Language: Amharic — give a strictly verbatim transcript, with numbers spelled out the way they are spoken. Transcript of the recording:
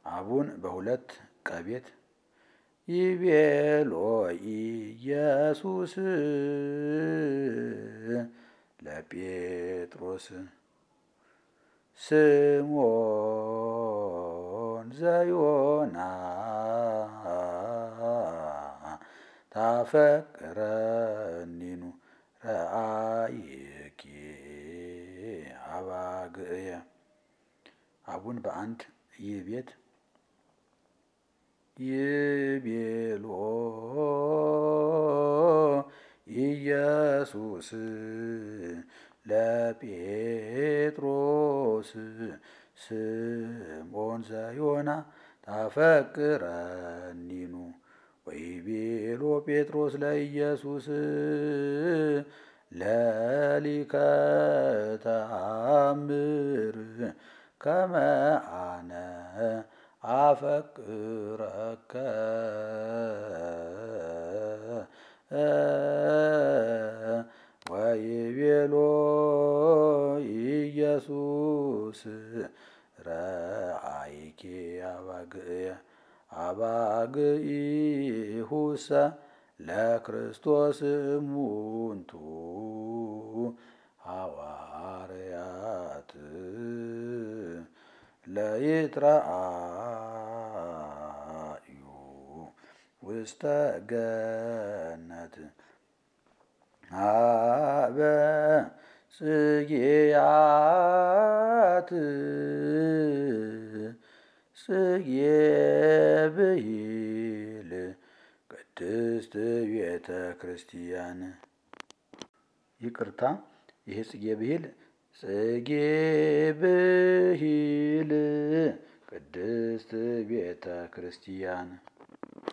አቡን በሁለት ቀቤት ይቤሎ ኢየሱስ ለጴጥሮስ ስምዖን ዘዮና ታፈቅረኒኑ ረአይኪ አባግዕየ። አቡን በአንድ ይቤት ይቤሎ ኢየሱስ ለጴጥሮስ ስምዖን ዘዮና ታፈቅረኒኑ ወይቤሎ ጴጥሮስ ለኢየሱስ ለሊከ ተአምር ከመ አነ አፈቅረከ ወይቤሎ ኢየሱስ ረአይኪ አባግዕየ አባግዒሁሰ ለክርስቶስ እሙንቱ ሐዋርያት ለይትረአዩ ውስተ ገነት ሀበ ጽጌያት ጽጌ ብሂል ቅድስት ቤተ ክርስቲያን። ይቅርታ፣ ይህ ጽጌ ብሂል ጽጌ ብሂል ቅድስት ቤተ ክርስቲያን